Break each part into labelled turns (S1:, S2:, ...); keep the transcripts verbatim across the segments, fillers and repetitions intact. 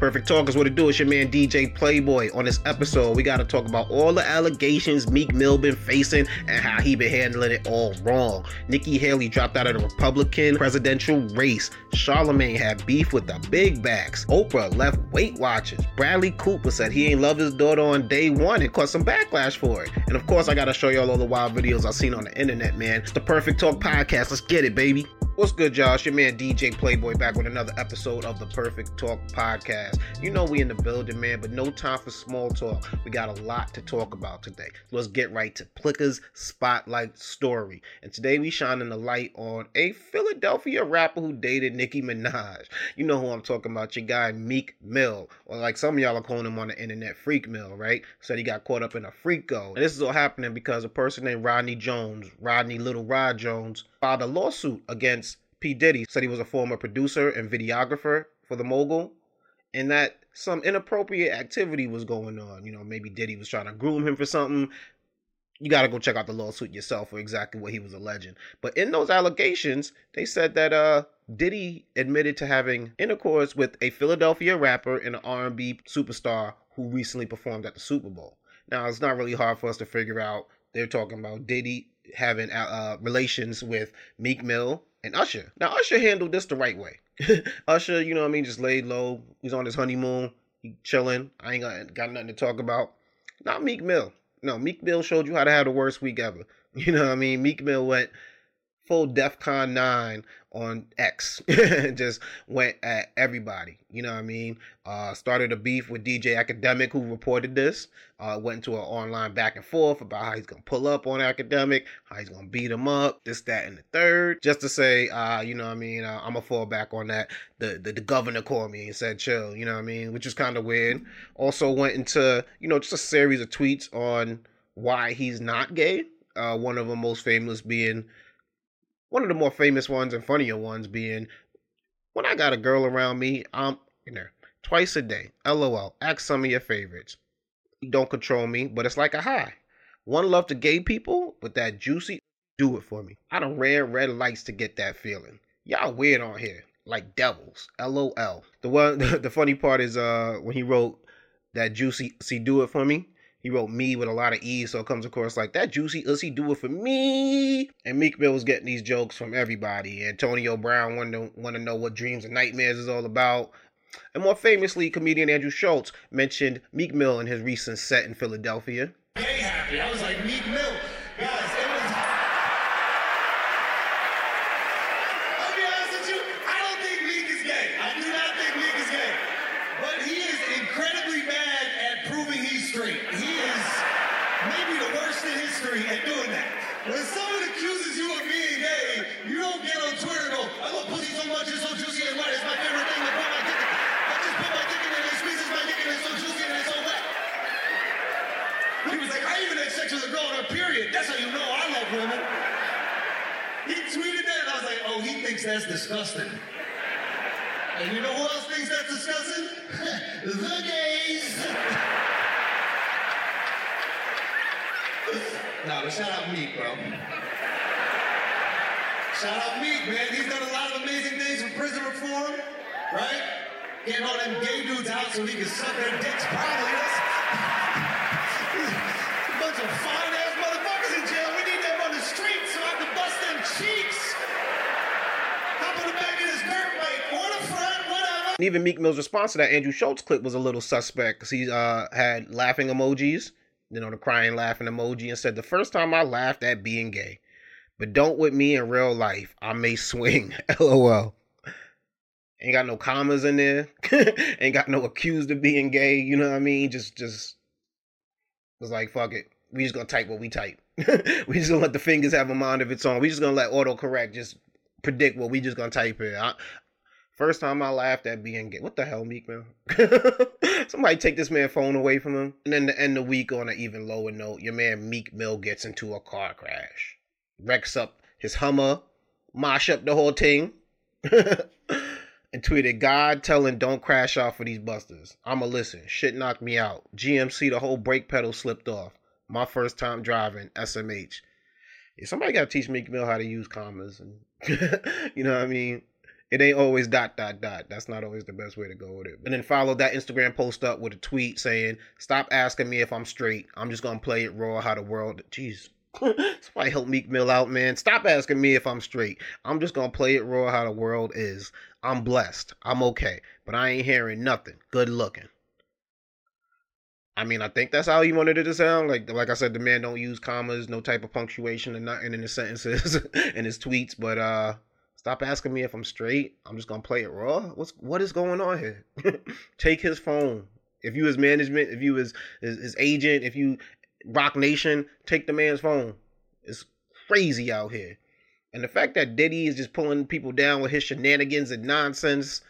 S1: Perfect Talk is what it do. It's your man D J Playboy. On this episode, we got to talk about all the allegations Meek Mill been facing and how he been handling it all wrong. Nikki Haley dropped out of the Republican presidential race. Charlamagne had beef with the big backs. Oprah left Weight Watchers. Bradley Cooper said he ain't love his daughter on day one and caused some backlash for it. And of course, I got to show y'all all the wild videos I've seen on the internet, man. It's the Perfect Talk podcast. Let's get it, baby. What's good, y'all? It's your man D J Playboy back with another episode of the Perfect Talk podcast. You know we in the building, man, but no time for small talk. We got a lot to talk about today. So let's get right to Plicka's Spotlight story. And today we shining the light on a Philadelphia rapper who dated Nicki Minaj. You know who I'm talking about, your guy Meek Mill, or like some of y'all are calling him on the internet, Freak Mill, right? Said he got caught up in a freako. And this is all happening because a person named Rodney Jones, Rodney Little Rod Jones, filed a lawsuit against P. Diddy. Said he was a former producer and videographer for the mogul, and that some inappropriate activity was going on. You know, maybe Diddy was trying to groom him for something. You got to go check out the lawsuit yourself for exactly what he was alleging. But in those allegations, they said that uh, Diddy admitted to having intercourse with a Philadelphia rapper and an R and B superstar who recently performed at the Super Bowl. Now, it's not really hard for us to figure out. They're talking about Diddy having uh, relations with Meek Mill and Usher. Now, Usher handled this the right way. Usher, you know what I mean, just laid low. He's on his honeymoon. He chilling. I ain't got, got nothing to talk about. Not Meek Mill. No, Meek Mill showed you how to have the worst week ever. You know what I mean? Meek Mill went full DEFCON nine on X. Just went at everybody. You know what I mean? Uh, started a beef with D J Academic, who reported this. Uh, went into an online back and forth about how he's going to pull up on Academic, how he's going to beat him up, this, that, and the third. Just to say, uh, you know what I mean? Uh, I'm going to fall back on that. The, the the governor called me and said, chill, you know what I mean? Which is kind of weird. Also went into, you know, just a series of tweets on why he's not gay. Uh, one of them most famous being, one of the more famous ones and funnier ones being, when I got a girl around me, I'm in there twice a day. LOL. Ask some of your favorites. Don't control me, but it's like a high. One love to gay people, but that juicy, do it for me. I done ran red lights to get that feeling. Y'all weird on here, like devils. LOL. The one, the funny part is uh when he wrote that juicy, see, do it for me. He wrote me with a lot of E's, so it comes across like that juicy ussy do it for me. And Meek Mill was getting these jokes from everybody. Antonio Brown wanted to, want to know what Dreams and Nightmares is all about. And more famously, comedian Andrew Schultz mentioned Meek Mill in his recent set in Philadelphia.
S2: Gay happy. I was like, Meek Mill, guys, it was... I'll be honest with you, I don't think Meek is gay. I do not think Meek is gay. But he is incredibly bad at proving he's straight. He is maybe the worst in history at doing that. When someone accuses you of being gay, you don't get on Twitter and go, I love pussy so much, it's so juicy and wet, it's my favorite thing to put my dick in. I just put my dick in and it squeezes my dick and it's so juicy and it's so wet. He was like, I even had sex with a girl on her period. That's how you know I love women. He tweeted that and I was like, oh, he thinks that's disgusting. And you know who else thinks that's disgusting? The gays. Nah, but shout out Meek, bro. Shout out Meek, man. He's done a lot of amazing things with prison reform, right? Getting all them gay dudes out so he can suck their dicks proudly. That's a bunch of fine-ass motherfuckers in jail. We need them on the street so I can bust them cheeks. Hop on the back of this dirt bike, or the front, whatever.
S1: And even Meek Mill's response to that Andrew Schultz clip was a little suspect because he uh, had laughing emojis. You know, the crying, laughing emoji, and said, the first time I laughed at being gay. But don't with me in real life. I may swing. LOL. Ain't got no commas in there. Ain't got no accused of being gay. You know what I mean? Just, just, was like, fuck it. We just gonna type what we type. We just gonna let the fingers have a mind of its own. We just gonna let autocorrect just predict what we just gonna type here. I, First time I laughed at being gay. What the hell, Meek Mill? Somebody take this man's phone away from him. And then to end the week on an even lower note, your man Meek Mill gets into a car crash. Wrecks up his Hummer. Mosh up the whole thing. And tweeted, God telling don't crash out for these busters. I'ma listen. Shit knocked me out. G M C, the whole brake pedal slipped off. My first time driving. S M H. Yeah, somebody got to teach Meek Mill how to use commas. And you know what I mean? It ain't always dot, dot, dot. That's not always the best way to go with it. And then followed that Instagram post up with a tweet saying, stop asking me if I'm straight. I'm just going to play it raw how the world... Jeez. Somebody help Meek Mill out, man. Stop asking me if I'm straight. I'm just going to play it raw how the world is. I'm blessed. I'm okay. But I ain't hearing nothing. Good looking. I mean, I think that's how he wanted it to sound. Like like I said, the man don't use commas, no type of punctuation and nothing in his sentences and his tweets. But uh, stop asking me if I'm straight. I'm just going to play it raw. What's, what is going on here? Take his phone. If you his management, if you his, his, his agent, if you... Rock Nation, take the man's phone. It's crazy out here. And the fact that Diddy is just pulling people down with his shenanigans and nonsense,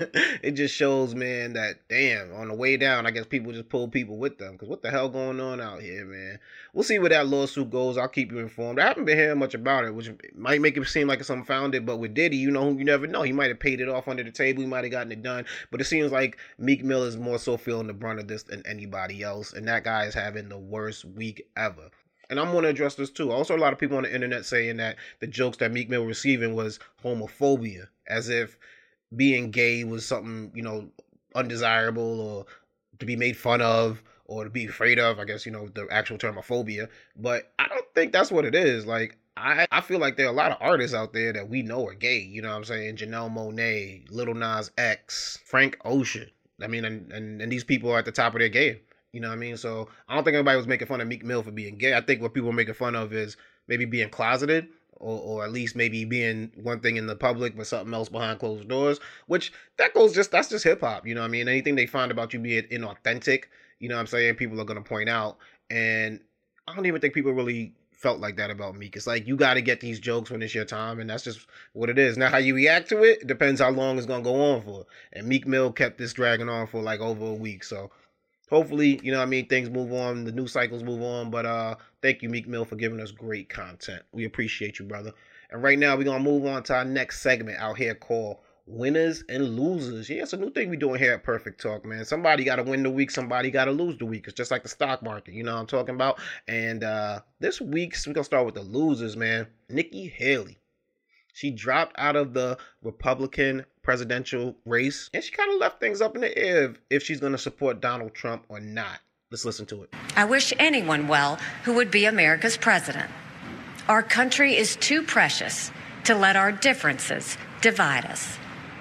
S1: it just shows, man, that, damn, on the way down, I guess people just pull people with them. Because what the hell going on out here, man? We'll see where that lawsuit goes. I'll keep you informed. I haven't been hearing much about it, which might make it seem like it's unfounded. But with Diddy, you know, you never know. He might have paid it off under the table. He might have gotten it done. But it seems like Meek Mill is more so feeling the brunt of this than anybody else. And that guy is having the worst week ever. And I'm going to address this too. Also, a lot of people on the internet saying that the jokes that Meek Mill was receiving was homophobia, as if being gay was something, you know, undesirable or to be made fun of or to be afraid of, I guess, you know, the actual term of phobia. But I don't think that's what it is. Like, I, I feel like there are a lot of artists out there that we know are gay. You know what I'm saying? Janelle Monáe, Lil Nas X, Frank Ocean. I mean, and, and, and these people are at the top of their game. You know what I mean? So I don't think anybody was making fun of Meek Mill for being gay. I think what people were making fun of is maybe being closeted. Or, or at least maybe being one thing in the public but something else behind closed doors, which that goes just, that's just hip hop, you know what I mean? Anything they find about you being inauthentic, you know what I'm saying, people are going to point out. And I don't even think people really felt like that about Meek. It's like, you got to get these jokes when it's your time, and that's just what it is. Now, how you react to it, it depends how long it's going to go on for. And Meek Mill kept this dragging on for like over a week, so hopefully, you know what I mean, things move on, the news cycles move on, but uh, thank you, Meek Mill, for giving us great content. We appreciate you, brother. And right now, we're going to move on to our next segment out here called Winners and Losers. Yeah, it's a new thing we're doing here at Perfect Talk, man. Somebody got to win the week, somebody got to lose the week. It's just like the stock market, you know what I'm talking about? And uh, this week, we're going to start with the losers, man. Nikki Haley. She dropped out of the Republican presidential race, and she kind of left things up in the air if, if she's going to support Donald Trump or not. Let's listen to it.
S3: I wish anyone well who would be America's president. Our country is too precious to let our differences divide us.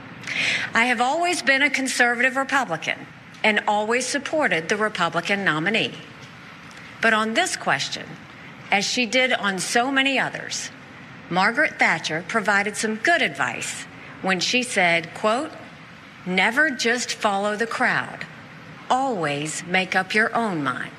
S3: I have always been a conservative Republican and always supported the Republican nominee. But on this question, as she did on so many others, Margaret Thatcher provided some good advice when she said, quote, never just follow the crowd. Always make up your own mind.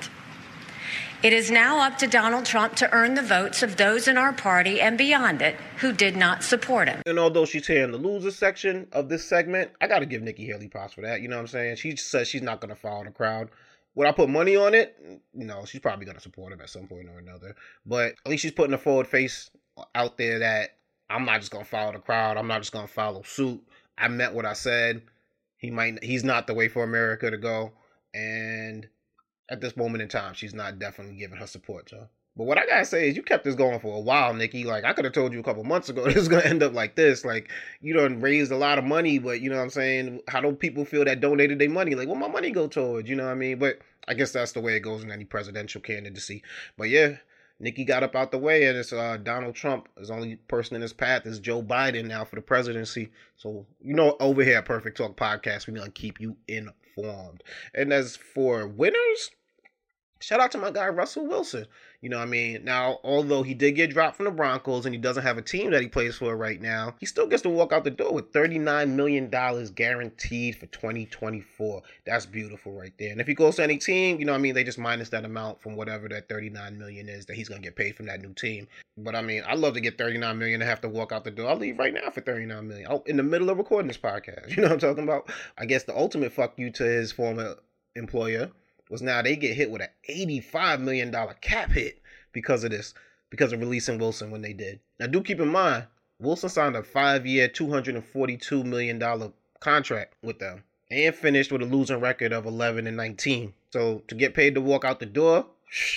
S3: It is now up to Donald Trump to earn the votes of those in our party and beyond it who did not support him.
S1: And although she's here in the loser section of this segment, I got to give Nikki Haley props for that. You know what I'm saying? She says she's not going to follow the crowd. Would I put money on it? No, she's probably going to support him at some point or another. But at least she's putting a forward face out there that I'm not just going to follow the crowd. I'm not just going to follow suit. I meant what I said. He might, he's not the way for America to go. And at this moment in time, she's not definitely giving her support, Joe. But what I got to say is you kept this going for a while, Nikki. Like, I could have told you a couple months ago this is going to end up like this. Like, you done raised a lot of money, but you know what I'm saying? How do people feel that donated their money? Like, what my money go towards? You know what I mean? But I guess that's the way it goes in any presidential candidacy. But yeah, Nikki got up out the way, and it's uh, Donald Trump. The only person in his path is Joe Biden now for the presidency. So, you know, over here at Perfect Talk Podcast, we're going to keep you informed. And as for winners, shout out to my guy, Russell Wilson. You know what I mean? Now, although he did get dropped from the Broncos and he doesn't have a team that he plays for right now, he still gets to walk out the door with thirty-nine million dollars guaranteed for twenty twenty-four. That's beautiful right there. And if he goes to any team, you know what I mean, they just minus that amount from whatever that thirty-nine million dollars is that he's going to get paid from that new team. But I mean, I'd love to get thirty-nine million dollars and have to walk out the door. I'll leave right now for thirty-nine million dollars. Oh, in the middle of recording this podcast. You know what I'm talking about? I guess the ultimate fuck you to his former employer was now they get hit with an eighty-five million dollars cap hit because of this, because of releasing Wilson when they did. Now, do keep in mind, Wilson signed a five-year, two hundred forty-two million dollars contract with them and finished with a losing record of eleven and nineteen. So to get paid to walk out the door, shh,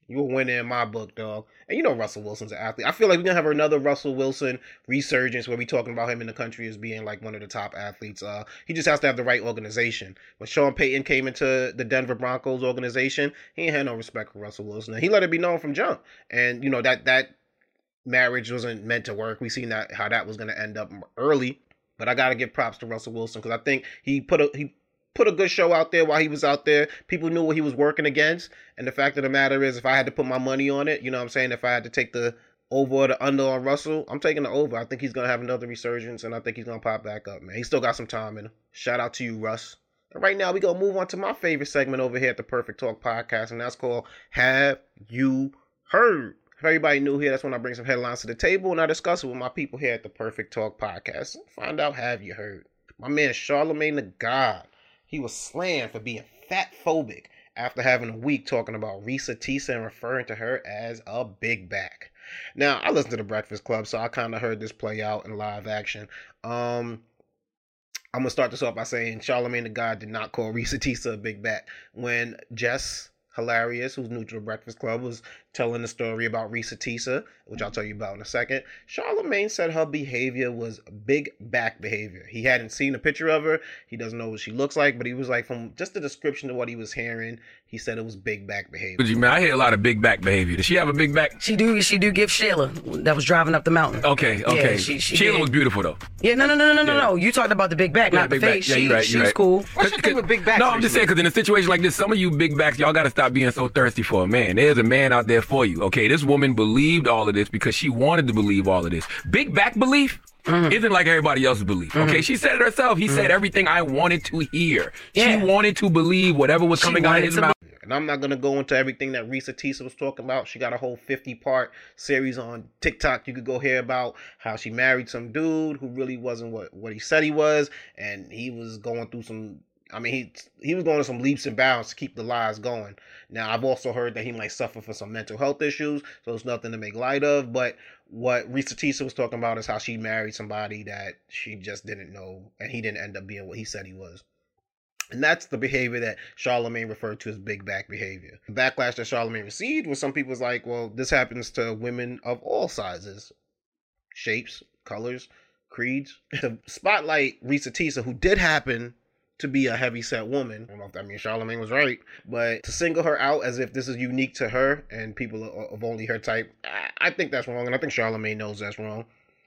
S1: You a winner in my book, dog. And you know Russell Wilson's an athlete. I feel like we're going to have another Russell Wilson resurgence where we talking about him in the country as being like one of the top athletes. Uh, he just has to have the right organization. When Sean Payton came into the Denver Broncos organization, he ain't had no respect for Russell Wilson. And he let it be known from jump. And, you know, that that marriage wasn't meant to work. We seen that how that was going to end up early. But I got to give props to Russell Wilson because I think he put a... he. put a good show out there while he was out there. People knew what he was working against. And the fact of the matter is, if I had to put my money on it, you know what I'm saying? If I had to take the over or the under on Russell, I'm taking the over. I think he's going to have another resurgence, and I think he's going to pop back up, man. He still got some time in him. Shout out to you, Russ. And right now, we going to move on to my favorite segment over here at the Perfect Talk Podcast, and that's called Have You Heard? If everybody new here, that's when I bring some headlines to the table, and I discuss it with my people here at the Perfect Talk Podcast. Find out, have you heard? My man, Charlamagne the God. He was slammed for being fat phobic after having a week talking about Reesa Teesa and referring to her as a big back. Now, I listened to The Breakfast Club, so I kind of heard this play out in live action. Um, I'm going to start this off by saying Charlamagne the God did not call Reesa Teesa a big back. When Jess Hilarious, who's new to The Breakfast Club, was telling the story about Reesa Teesa, which I'll tell you about in a second, Charlamagne said her behavior was big back behavior. He hadn't seen a picture of her. He doesn't know what she looks like, but he was like, from just the description of what he was hearing, he said it was big back behavior.
S4: But you man, I hear a lot of big back behavior. Does she have a big back?
S5: She do. She do give Sheila that was driving up the mountain.
S4: Okay, okay.
S5: Yeah, she, she
S4: Sheila
S5: did.
S4: was beautiful though.
S5: Yeah, no, no, no, no, no,
S4: Yeah.
S5: no. You talked about the big back,
S4: Yeah,
S5: not the
S4: big back.
S5: face.
S4: Yeah,
S5: she,
S4: you're right,
S5: she's
S4: you're right.
S5: cool.
S6: What's your thing with big backs?
S4: No, I'm just saying because in a situation like this, some of you big backs, y'all got to stop being so thirsty for a man. There's a man out there for you. Okay, this woman believed all of this because she wanted to believe all of this. Big back belief mm-hmm. isn't like everybody else's belief. Okay, mm-hmm. she said it herself. He mm-hmm. said everything I wanted to hear.
S5: Yeah.
S4: She wanted to believe whatever was coming out of his mouth.
S1: And I'm not going to go into everything that Reesa Teesa was talking about. She got a whole fifty-part series on TikTok. You could go hear about how she married some dude who really wasn't what, what he said he was. And he was going through some... I mean, he he was going to some leaps and bounds to keep the lies going. Now, I've also heard that he might suffer from some mental health issues, so it's nothing to make light of. But what Reesa Teesa was talking about is how she married somebody that she just didn't know, and he didn't end up being what he said he was. And that's the behavior that Charlamagne referred to as big back behavior. The backlash that Charlamagne received was some people was like, well, this happens to women of all sizes, shapes, colors, creeds. To spotlight Reesa Teesa, who did happen to be a heavy-set woman. I don't know if that means Charlamagne was right, but to single her out as if this is unique to her and people of only her type, I think that's wrong, and I think Charlamagne knows that's wrong.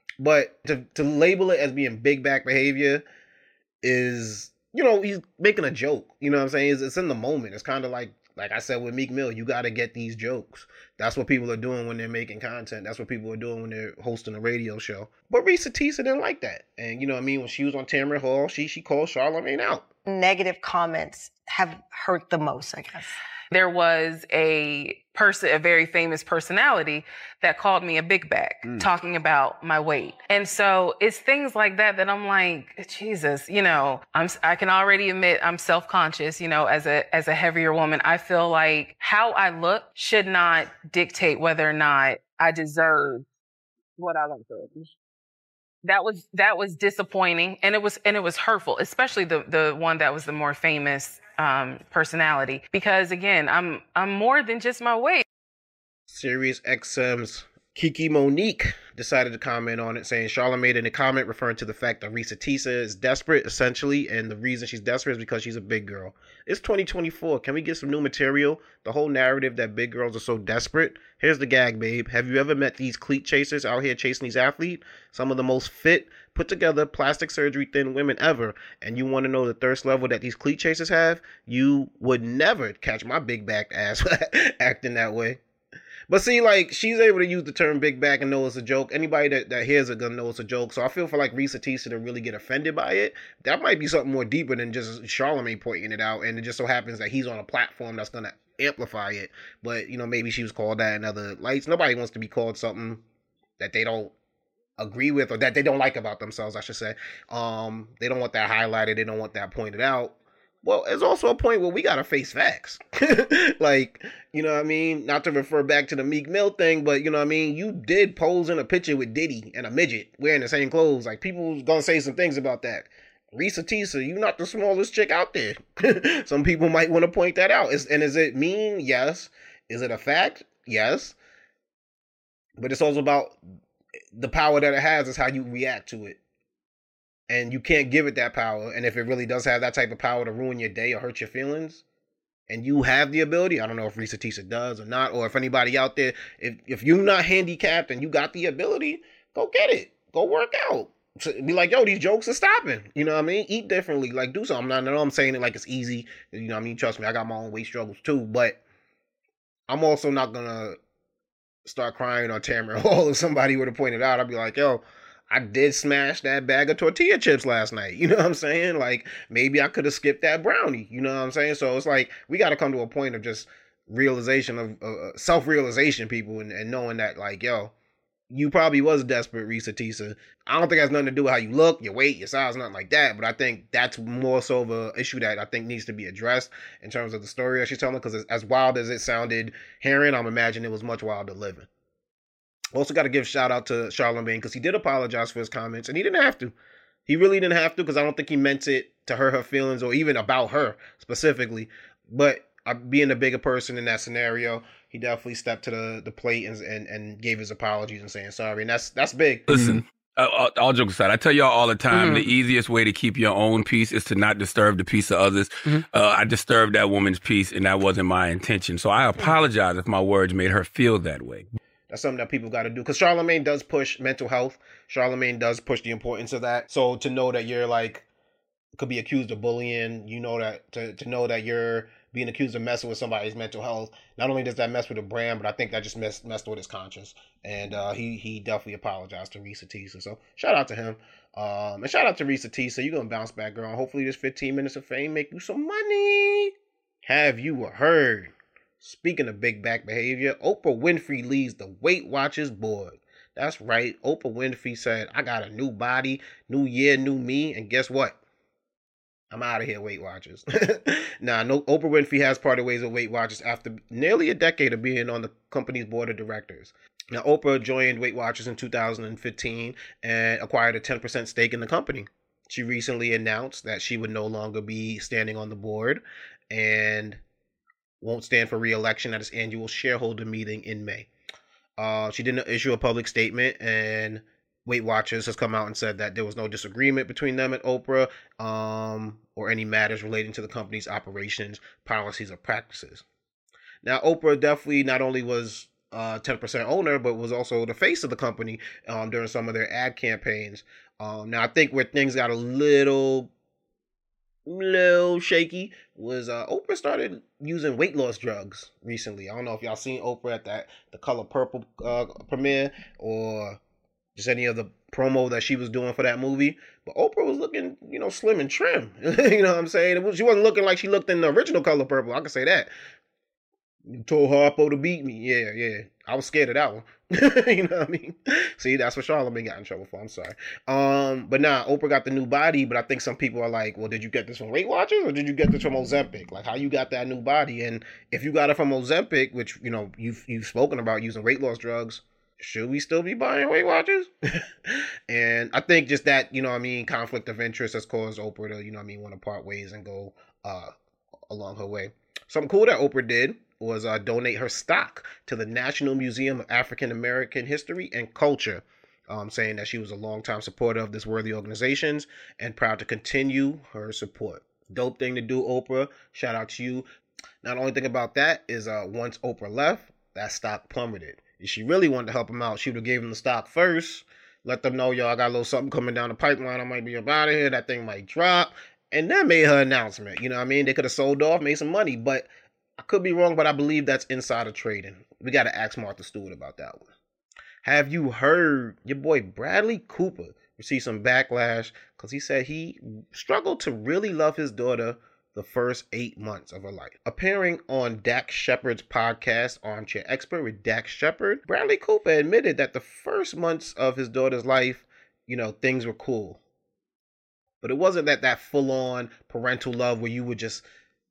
S1: But to, to label it as being big back behavior is, you know, he's making a joke. You know what I'm saying? It's, it's in the moment. It's kind of like, like I said with Meek Mill, you got to get these jokes. That's what people are doing when they're making content. That's what people are doing when they're hosting a radio show. But Reesa Teesa didn't like that. And you know what I mean? When she was on Tamron Hall, she she called Charlamagne out.
S7: Negative comments have hurt the most, I guess.
S8: There was a person, a very famous personality that called me a big back, mm. talking about my weight. And so it's things like that that I'm like, Jesus, you know, I'm, I can already admit I'm self-conscious, you know, as a, as a heavier woman. I feel like how I look should not dictate whether or not I deserve what I went through. That was, that was disappointing. And it was, and it was hurtful, especially the, the one that was the more famous Um, personality, because again, I'm I'm more than just my weight.
S1: Sirius X M's Kiki Monique decided to comment on it, saying Charlamagne in a comment referring to the fact that Reesa Teesa is desperate, essentially, and the reason she's desperate is because she's a big girl. It's twenty twenty-four. Can we get some new material? The whole narrative that big girls are so desperate. Here's the gag, babe. Have you ever met these cleat chasers out here chasing these athletes? Some of the most fit, put together, plastic surgery thin women ever. And you want to know the thirst level that these cleat chasers have? You would never catch my big back ass acting that way. But see, like, she's able to use the term big back and know it's a joke. Anybody that, that hears it gonna know it's a joke. So I feel for like Reesa Teesa to really get offended by it, that might be something more deeper than just Charlamagne pointing it out. And it just so happens that he's on a platform that's gonna amplify it. But, you know, maybe she was called that in other lights. Nobody wants to be called something that they don't agree with or that they don't like about themselves, I should say. Um, they don't want that highlighted. They don't want that pointed out. Well, there's also a point where we gotta face facts. Like, you know what I mean? Not to refer back to the Meek Mill thing, but you know what I mean? You did pose in a picture with Diddy and a midget wearing the same clothes. Like, people gonna say some things about that. Reesa Teesa, you not the smallest chick out there. Some people might want to point that out. Is, and is it mean? Yes. Is it a fact? yes. But it's also about the power that it has is how you react to it. And you can't give it that power. And if it really does have that type of power to ruin your day or hurt your feelings, and you have the ability, I don't know if Risa Tisa does or not, or if anybody out there, if, if you're not handicapped and you got the ability, go get it. Go work out. So be like, yo, these jokes are stopping. You know what I mean? Eat differently. Like, do something. I know I'm saying it like it's easy. You know what I mean? Trust me, I got my own weight struggles too. But I'm also not going to start crying or tearing all if somebody would have pointed out. I'd be like, yo, I did smash that bag of tortilla chips last night. You know what I'm saying? Like, maybe I could have skipped that brownie. You know what I'm saying? So it's like, we got to come to a point of just realization of uh, self-realization, people, and, and knowing that, like, yo, you probably was desperate, Risa Tisa. I don't think it has nothing to do with how you look, your weight, your size, nothing like that. But I think that's more so of an issue that I think needs to be addressed in terms of the story that she's telling. Because as wild as it sounded hearing, I'm imagining it was much wilder living. Also got to give shout out to Charlamagne because he did apologize for his comments, and he didn't have to. He really didn't have to because I don't think he meant it to hurt her feelings or even about her specifically. But uh, being a bigger person in that scenario, he definitely stepped to the, the plate and, and and gave his apologies and saying sorry, and that's that's big.
S4: Listen, uh, all jokes aside, I tell y'all all the time,
S5: Mm-hmm.
S4: the easiest way to keep your own peace is to not disturb the peace of others.
S5: Mm-hmm.
S4: Uh, I disturbed that woman's peace, and that wasn't my intention. So I apologize if my words made her feel that way.
S1: That's something that people got to do because Charlamagne does push mental health. Charlamagne does push the importance of that. So to know that you're like could be accused of bullying, you know that to, to know that you're being accused of messing with somebody's mental health. Not only does that mess with the brand, but I think that just messed messed with his conscience. And uh, he he definitely apologized to Risa Tisa. So shout out to him. Um, and shout out to Risa Tisa. You're gonna bounce back, girl. Hopefully this fifteen minutes of fame make you some money. Have you heard? Speaking of big back behavior, Oprah Winfrey leads the Weight Watchers board. That's right. Oprah Winfrey said, I got a new body, new year, new me. And guess what? I'm out of here, Weight Watchers. Nah, no, Oprah Winfrey has parted ways with Weight Watchers after nearly a decade of being on the company's board of directors. Now, Oprah joined Weight Watchers in two thousand fifteen and acquired a ten percent stake in the company. She recently announced that she would no longer be standing on the board and won't stand for re-election at its annual shareholder meeting in May. Uh, she didn't issue a public statement, and Weight Watchers has come out and said that there was no disagreement between them and Oprah um, or any matters relating to the company's operations, policies, or practices. Now, Oprah definitely not only was uh, ten percent owner, but was also the face of the company um, during some of their ad campaigns. Um, now, I think where things got a little... little shaky was uh Oprah started using weight loss drugs recently. I don't know if y'all seen Oprah at that the Color Purple uh premiere or just any of the promo that she was doing for that movie, but Oprah was looking, you know, slim and trim. You know what I'm saying? It was, she wasn't looking like she looked in the original Color Purple, I can say that. You told Harpo to beat me. Yeah, yeah. I was scared of that one. You know what I mean? See, that's what Charlamagne got in trouble for. I'm sorry. Um, but nah, Oprah got the new body, but I think some people are like, well, did you get this from Weight Watchers or did you get this from Ozempic? Like, how you got that new body? And if you got it from Ozempic, which, you know, you've, you've spoken about using weight loss drugs, should we still be buying Weight Watchers? And I think just that, you know what I mean, conflict of interest has caused Oprah to, you know what I mean, want to part ways and go uh, along her way. Something cool that Oprah did was uh, donate her stock to the National Museum of African American History and Culture, um, saying that she was a longtime supporter of this worthy organizations and proud to continue her support. Dope thing to do, Oprah. Shout out to you. Now, the only thing about that is uh, once Oprah left, that stock plummeted. If she really wanted to help him out, she would have gave him the stock first, let them know, yo, I got a little something coming down the pipeline. I might be up out of here. That thing might drop. And then made her announcement. You know what I mean? They could have sold off, made some money, but I could be wrong, but I believe that's insider trading. We got to ask Martha Stewart about that one. Have you heard your boy Bradley Cooper received some backlash because he said he struggled to really love his daughter the first eight months of her life? Appearing on Dax Shepard's podcast, Armchair Expert with Dax Shepard, Bradley Cooper admitted that the first months of his daughter's life, you know, things were cool. But it wasn't that that full-on parental love where you would just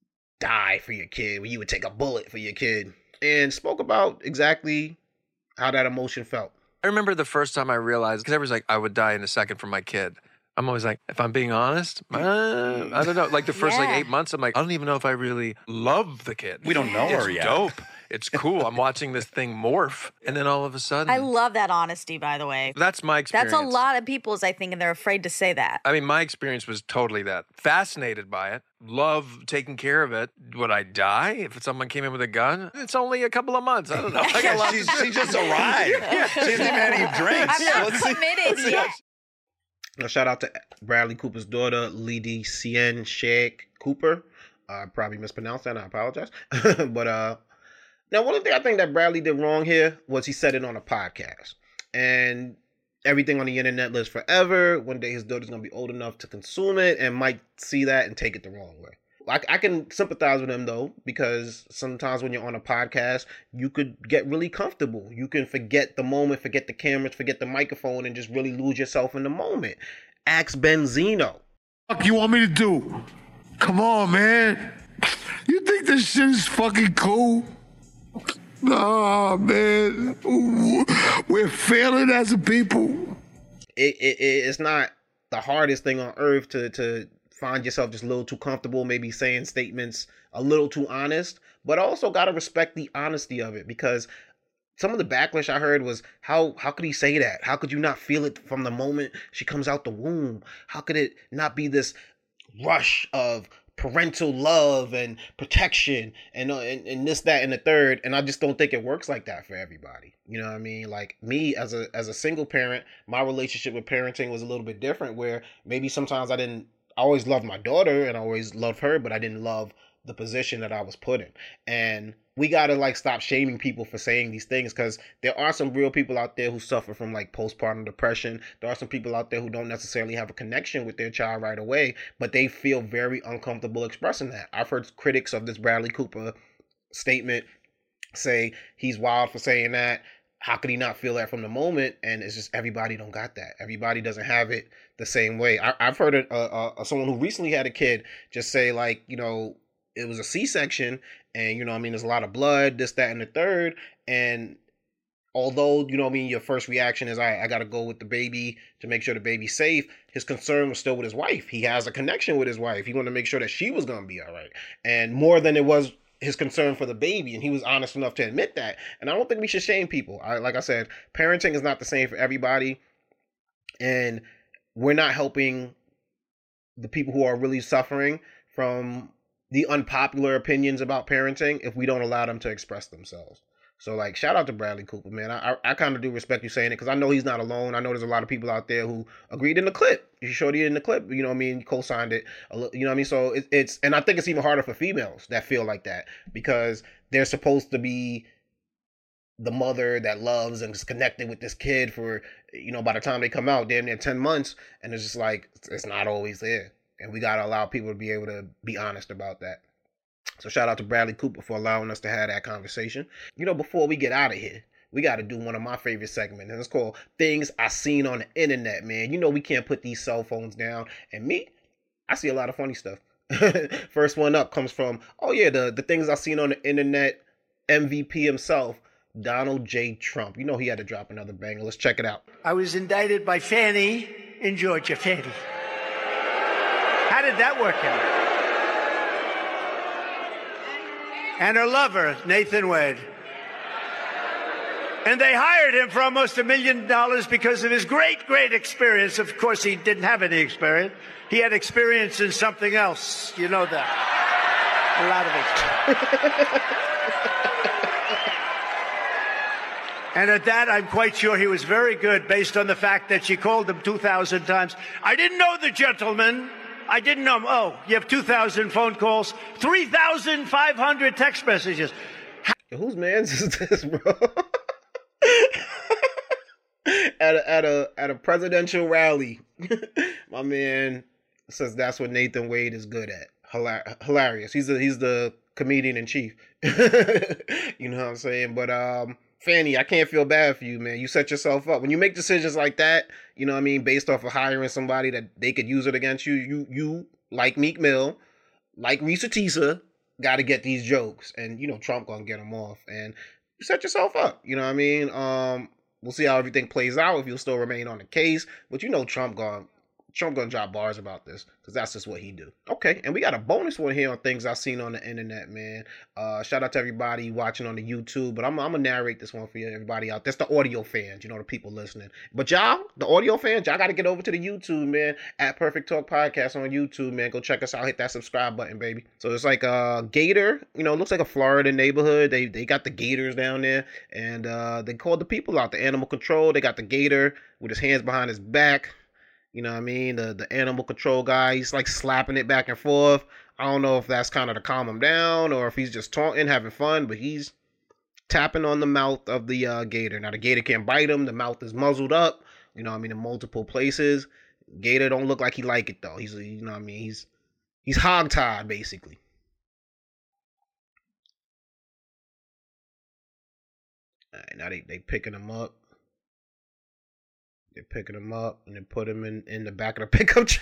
S1: die for your kid, where you would take a bullet for your kid, and spoke about exactly how that emotion felt.
S6: I remember the first time I realized, because everyone's like, I would die in a second for my kid. I'm always like, if I'm being honest, uh, I don't know. Like the first
S3: Yeah.
S6: like eight months, I'm like, I don't even know if I really love the kid.
S9: We don't know
S6: it's
S9: her yet.
S6: dope. It's cool. I'm watching this thing morph. And then all of a sudden.
S9: I love that honesty, by the way.
S6: That's my experience.
S9: That's a lot of people's, I think, and they're afraid to say that.
S6: I mean, my experience was totally that. Fascinated by it. Love taking care of it. Would I die if someone came in with a gun? It's only a couple of months. I don't know. I got a lot
S10: She's, she just arrived.
S6: Yeah.
S10: She hasn't even had any drinks.
S9: I'm not
S10: Let's see.
S9: committed yet.
S1: A shout out to Bradley Cooper's daughter, Lady Cien Shag Cooper. I probably mispronounced that. I apologize. but uh, now, one thing I think that Bradley did wrong here was he said it on a podcast. And everything on the internet lives forever. One day his daughter's going to be old enough to consume it and might see that and take it the wrong way. I, I can sympathize with him, though, because sometimes when you're on a podcast, you could get really comfortable. You can forget the moment, forget the cameras, forget the microphone, and just really lose yourself in the moment. Ask Benzino.
S11: What you want me to do? Come on, man. You think this shit is fucking cool? Nah, man. We're failing as a people.
S1: It, it It's not the hardest thing on earth to to find yourself just a little too comfortable, maybe saying statements a little too honest, but also got to respect the honesty of it, because some of the backlash I heard was, how how could he say that? How could you not feel it from the moment she comes out the womb? How could it not be this rush of parental love and protection and, uh, and and this, that, and the third? And I just don't think it works like that for everybody. You know what I mean? Like me as a as a single parent, my relationship with parenting was a little bit different, where maybe sometimes I didn't I always loved my daughter and I always loved her, but I didn't love the position that I was put in. And we got to like stop shaming people for saying these things, because there are some real people out there who suffer from like postpartum depression. There are some people out there who don't necessarily have a connection with their child right away, but they feel very uncomfortable expressing that. I've heard critics of this Bradley Cooper statement say he's wild for saying that. How could he not feel that from the moment? And it's just, everybody don't got that. Everybody doesn't have it the same way. I, I've heard a, a, a, someone who recently had a kid just say, like, you know, it was a C-section and, you know, I mean, there's a lot of blood, this, that, and the third. And although, you know, I mean, your first reaction is, I, I got to go with the baby to make sure the baby's safe, his concern was still with his wife. He has a connection with his wife. He wanted to make sure that she was going to be all right. And more than it was his concern for the baby, and he was honest enough to admit that. And I don't think we should shame people. I, like I said, parenting is not the same for everybody, and we're not helping the people who are really suffering from the unpopular opinions about parenting if we don't allow them to express themselves. So, like, shout out to Bradley Cooper, man. I I, I kind of do respect you saying it, because I know he's not alone. I know there's a lot of people out there who agreed in the clip. You showed it in the clip, you know what I mean? Co-signed it, you know what I mean? So it, it's, and I think it's even harder for females that feel like that, because they're supposed to be the mother that loves and is connected with this kid for, you know, by the time they come out, damn near ten months. And it's just like, it's not always there. And we got to allow people to be able to be honest about that. So shout out to Bradley Cooper for allowing us to have that conversation. You know, before we get out of here, we got to do one of my favorite segments, and it's called Things I Seen on the Internet, man. You know, we can't put these cell phones down. And me, I see a lot of funny stuff. First one up comes from, oh yeah, the, the things I seen on the internet, M V P himself, Donald J. Trump. You know he had to drop another banger. Let's check it out.
S12: I was indicted by Fannie in Georgia. Fannie. How did that work out? And her lover, Nathan Wade. And they hired him for almost a million dollars because of his great, great experience. Of course, he didn't have any experience. He had experience in something else. You know that. A lot of experience. And at that, I'm quite sure he was very good, based on the fact that she called him two thousand times. I didn't know the gentleman. I didn't know him. Oh, you have two thousand phone calls, three thousand five hundred text messages.
S1: Whose man's is this, bro? at a at a at a presidential rally, my man says that's what Nathan Wade is good at. Hilar- hilarious. He's the he's the comedian in chief. You know what I'm saying? But um, Fannie, I can't feel bad for you, man. You set yourself up when you make decisions like that. You know what I mean? Based off of hiring somebody that they could use it against you. You you like Meek Mill, like Risa Tisa, got to get these jokes, and you know Trump gonna get them off, and you set yourself up. You know what I mean? Um, we'll see how everything plays out, if you'll still remain on the case, but you know Trump gonna Trump gonna drop bars about this because that's just what he do. Okay, and we got a bonus one here on things I've seen on the internet, man. Uh, shout out to everybody watching on the YouTube, but I'm, I'm gonna narrate this one for you, everybody out. That's the audio fans, you know, the people listening. But y'all, the audio fans, y'all gotta get over to the YouTube, man. At Perfect Talk Podcast on YouTube, man. Go check us out. Hit that subscribe button, baby. So it's like a gator, you know, it looks like a Florida neighborhood. They they got the gators down there, and uh, they called the people out, the animal control. They got the gator with his hands behind his back. You know what I mean? The the animal control guy, he's like slapping it back and forth. I don't know if that's kind of to calm him down or if he's just taunting, having fun, but he's tapping on the mouth of the uh, gator. Now, the gator can't bite him. The mouth is muzzled up, you know what I mean, in multiple places. Gator don't look like he like it, though. He's, you know what I mean, he's, he's hogtied, basically. All right, now they, they picking him up. They're picking him up and then put him in, in the back of the pickup truck.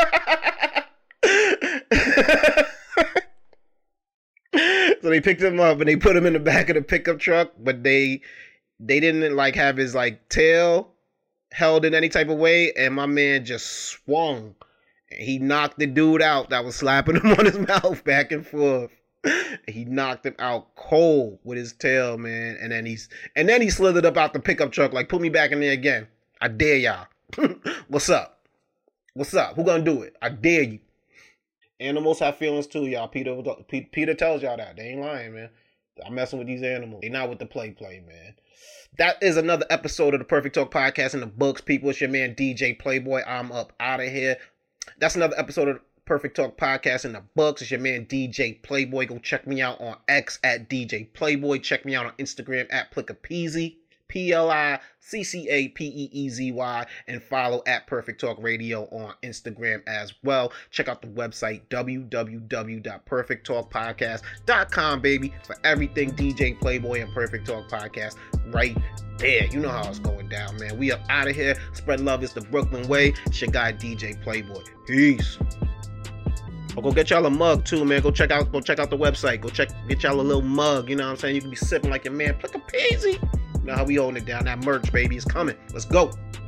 S1: So they picked him up and they put him in the back of the pickup truck, but they they didn't like have his like tail held in any type of way, and my man just swung. And he knocked the dude out that was slapping him on his mouth back and forth. He knocked him out cold with his tail, man. And then he's and then he slithered up out the pickup truck like, put me back in there again. I dare y'all. What's up? What's up? Who gonna do it? I dare you. Animals have feelings too, y'all. Peter Peter tells y'all that. They ain't lying, man. I'm messing with these animals. They not with the play play, man. That is another episode of the Perfect Talk Podcast in the books, people. It's your man D J Playboy. I'm up out of here. That's another episode of the Perfect Talk Podcast in the books. It's your man D J Playboy. Go check me out on X at D J Playboy. Check me out on Instagram at Plickapeezy. P L I C C A P E E Z Y, and follow at Perfect Talk Radio on Instagram as well. Check out the website w w w dot perfect talk podcast dot com, baby, for everything D J Playboy and Perfect Talk Podcast right there. You know how it's going down, man. We up out of here. Spread love is the Brooklyn way. It's your guy D J Playboy. Peace. Or go get y'all a mug too, man. Go check out go check out the website. Go check get y'all a little mug. You know what I'm saying? You can be sipping like your man Plickapeezy. You know how we holding it down. That merch, baby, is coming. Let's go.